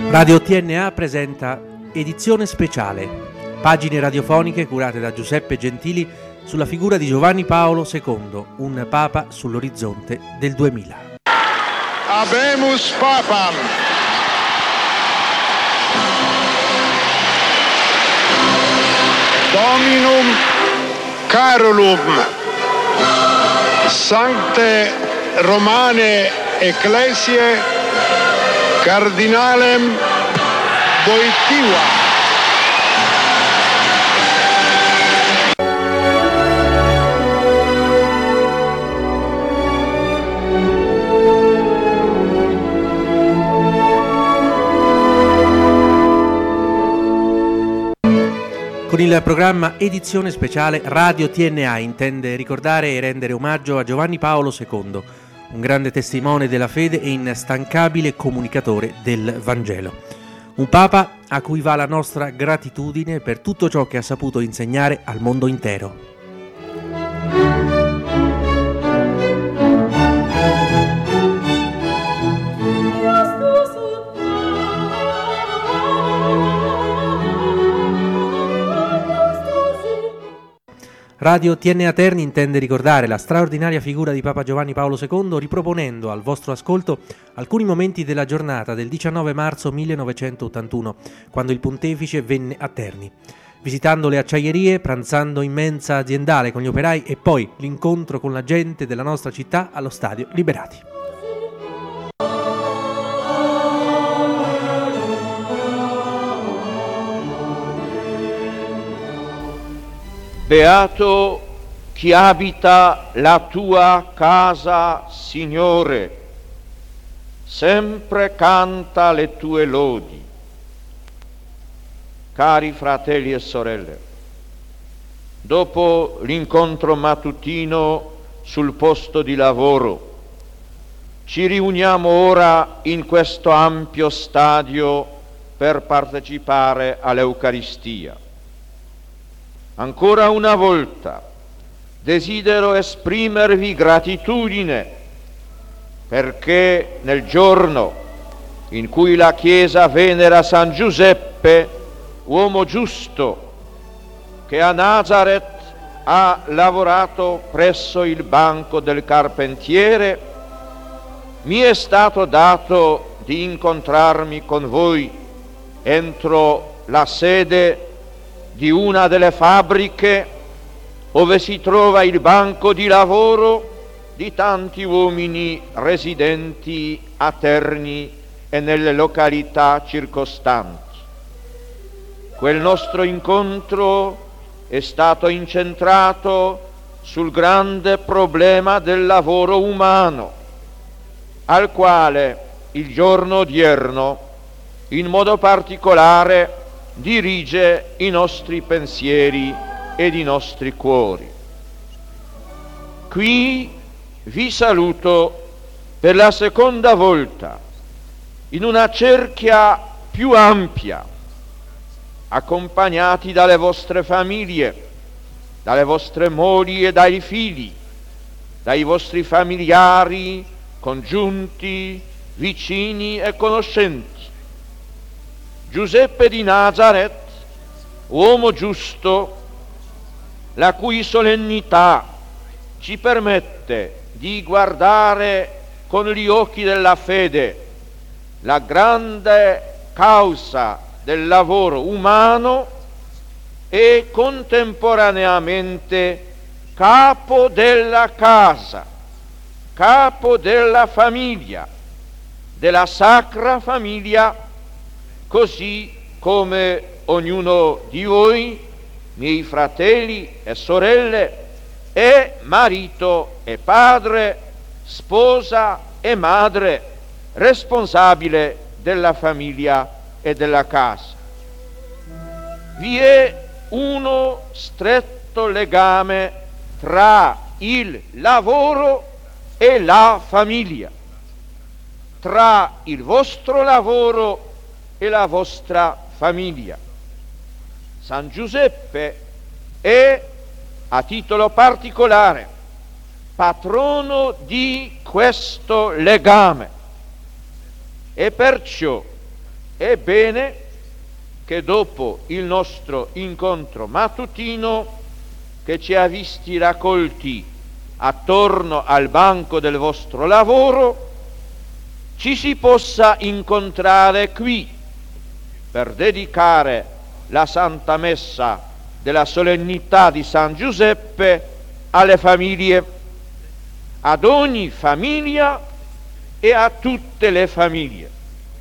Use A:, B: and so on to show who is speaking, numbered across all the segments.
A: Radio TNA presenta Edizione Speciale, pagine radiofoniche curate da Giuseppe Gentili sulla figura di Giovanni Paolo II, un papa sull'orizzonte del 2000.
B: Habemus Papam! Dominum Carolum, Sancte Romane Ecclesiae Cardinalem Wojtyła.
A: Con il programma Edizione Speciale, Radio TNA intende ricordare e rendere omaggio a Giovanni Paolo II, un grande testimone della fede e instancabile comunicatore del Vangelo. Un papa a cui va la nostra gratitudine per tutto ciò che ha saputo insegnare al mondo intero. Radio TNA Terni intende ricordare la straordinaria figura di Papa Giovanni Paolo II riproponendo al vostro ascolto alcuni momenti della giornata del 19 marzo 1981, quando il pontefice venne a Terni. Visitando le acciaierie, pranzando in mensa aziendale con gli operai e poi l'incontro con la gente della nostra città allo stadio Liberati.
C: Beato chi abita la tua casa, Signore, sempre canta le tue lodi. Cari fratelli e sorelle, dopo l'incontro mattutino sul posto di lavoro, ci riuniamo ora in questo ampio stadio per partecipare all'Eucaristia. Ancora una volta desidero esprimervi gratitudine perché nel giorno in cui la Chiesa venera San Giuseppe, uomo giusto, che a Nazareth ha lavorato presso il banco del carpentiere, mi è stato dato di incontrarmi con voi entro la sede di una delle fabbriche dove si trova il banco di lavoro di tanti uomini residenti a Terni e nelle località circostanti. Quel nostro incontro è stato incentrato sul grande problema del lavoro umano, al quale il giorno odierno, in modo particolare, dirige i nostri pensieri ed i nostri cuori. Qui vi saluto per la seconda volta in una cerchia più ampia, accompagnati dalle vostre famiglie, dalle vostre mogli e dai figli, dai vostri familiari, congiunti, vicini e conoscenti. Giuseppe di Nazareth, uomo giusto, la cui solennità ci permette di guardare con gli occhi della fede la grande causa del lavoro umano e contemporaneamente capo della casa, capo della famiglia, della Sacra Famiglia, così come ognuno di voi, miei fratelli e sorelle, è marito e padre, sposa e madre, responsabile della famiglia e della casa. Vi è uno stretto legame tra il lavoro e la famiglia, tra il vostro lavoro e la vostra famiglia. San Giuseppe è, a titolo particolare, patrono di questo legame e perciò È bene che dopo il nostro incontro mattutino, che ci ha visti raccolti attorno al banco del vostro lavoro, ci si possa incontrare qui per dedicare la Santa Messa della solennità di San Giuseppe alle famiglie, ad ogni famiglia e a tutte le famiglie.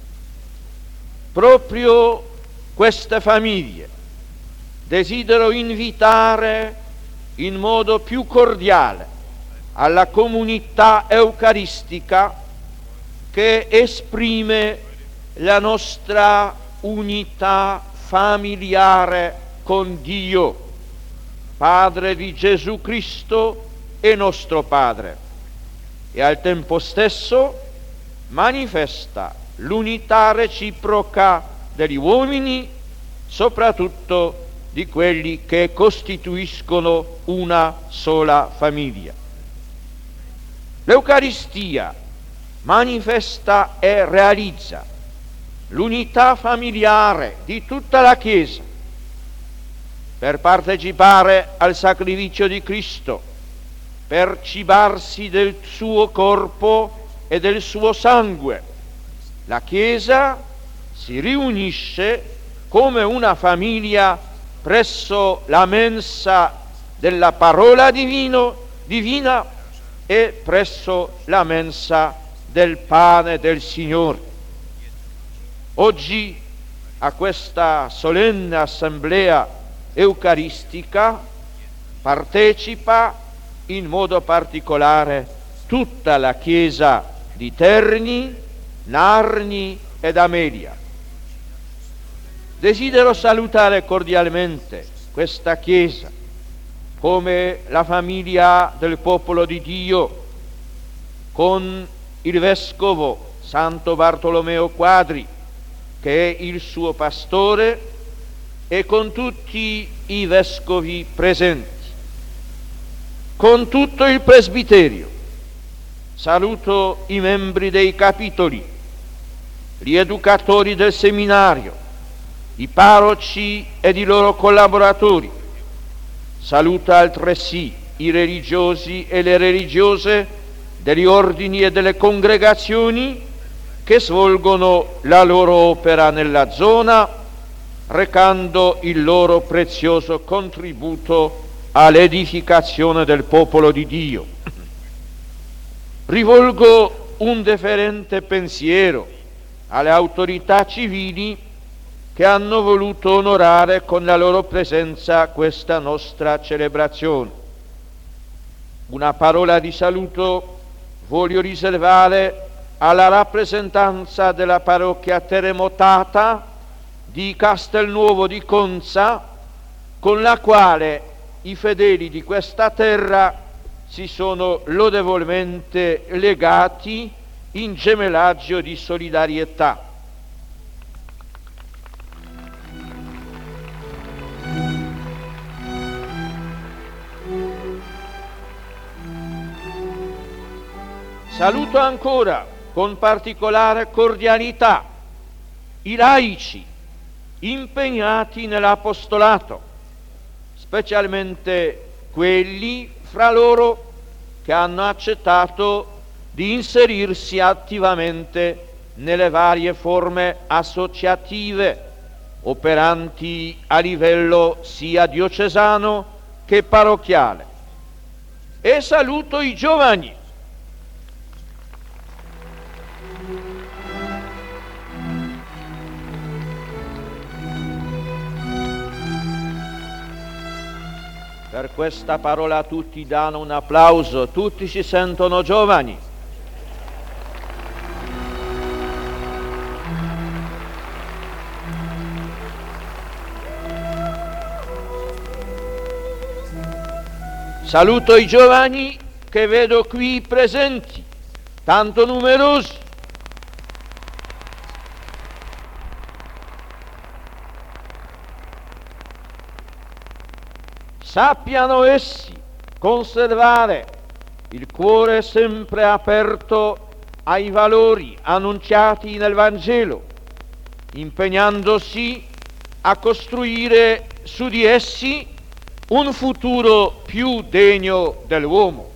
C: Proprio queste famiglie desidero invitare in modo più cordiale alla comunità eucaristica che esprime la nostra unità familiare con Dio, Padre di Gesù Cristo e nostro Padre, e al tempo stesso manifesta l'unità reciproca degli uomini, soprattutto di quelli che costituiscono una sola famiglia. L'Eucaristia manifesta e realizza l'unità familiare di tutta la Chiesa. Per partecipare al sacrificio di Cristo, per cibarsi del suo corpo e del suo sangue, la Chiesa si riunisce come una famiglia presso la mensa della parola divina e presso la mensa del pane del Signore. Oggi a questa solenne assemblea eucaristica partecipa in modo particolare tutta la Chiesa di Terni, Narni ed Amelia. Desidero salutare cordialmente questa Chiesa come la famiglia del popolo di Dio, con il Vescovo Santo Bartolomeo Quadri, che è il suo pastore, e con tutti i vescovi presenti, con tutto il presbiterio. Saluto i membri dei capitoli, gli educatori del seminario, i parroci ed i loro collaboratori. Saluto altresì i religiosi e le religiose degli ordini e delle congregazioni che svolgono la loro opera nella zona, recando il loro prezioso contributo all'edificazione del popolo di Dio. Rivolgo un deferente pensiero alle autorità civili che hanno voluto onorare con la loro presenza questa nostra celebrazione. Una parola di saluto voglio riservare alla rappresentanza della parrocchia terremotata di Castelnuovo di Conza, con la quale i fedeli di questa terra si sono lodevolmente legati in gemellaggio di solidarietà. Saluto ancora con particolare cordialità i laici impegnati nell'apostolato, specialmente quelli fra loro che hanno accettato di inserirsi attivamente nelle varie forme associative operanti a livello sia diocesano che parrocchiale. E saluto i giovani, per questa parola tutti danno un applauso, tutti si sentono giovani. Saluto i giovani che vedo qui presenti, tanto numerosi. Sappiano essi conservare il cuore sempre aperto ai valori annunciati nel Vangelo impegnandosi a costruire su di essi un futuro più degno dell'uomo.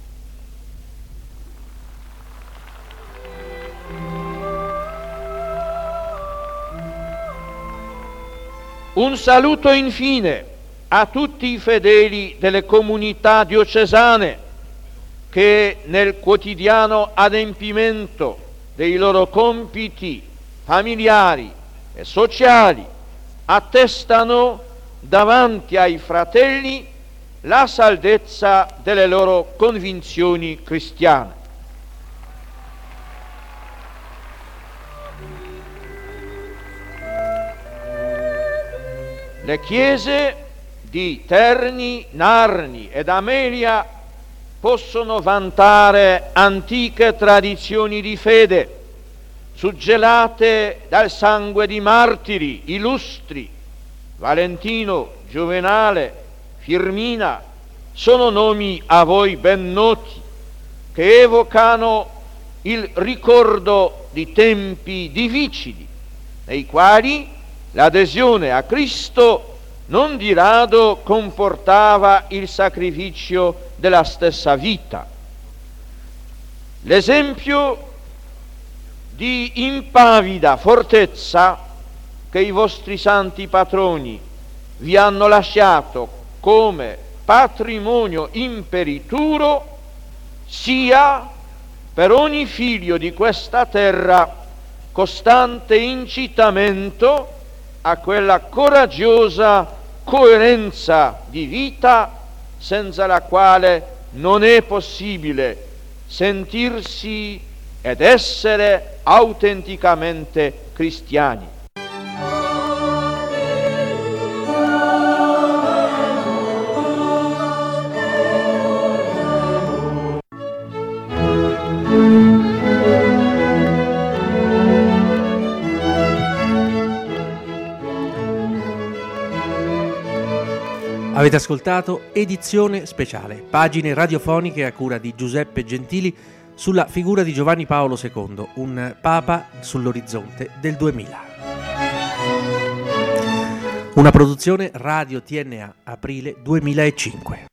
C: Un saluto infine a tutti i fedeli delle comunità diocesane che nel quotidiano adempimento dei loro compiti familiari e sociali attestano davanti ai fratelli la saldezza delle loro convinzioni cristiane. Le chiese di Terni, Narni ed Amelia possono vantare antiche tradizioni di fede, suggellate dal sangue di martiri illustri. Valentino, Juvenale, Firmina sono nomi a voi ben noti, che evocano il ricordo di tempi difficili, nei quali l'adesione a Cristo non di rado comportava il sacrificio della stessa vita. L'esempio di impavida fortezza che i vostri santi patroni vi hanno lasciato come patrimonio imperituro sia per ogni figlio di questa terra costante incitamento a quella coraggiosa coerenza di vita senza la quale non è possibile sentirsi ed essere autenticamente cristiani.
A: Avete ascoltato Edizione Speciale, pagine radiofoniche a cura di Giuseppe Gentili sulla figura di Giovanni Paolo II, un papa sull'orizzonte del 2000. Una produzione Radio TNA, aprile 2005.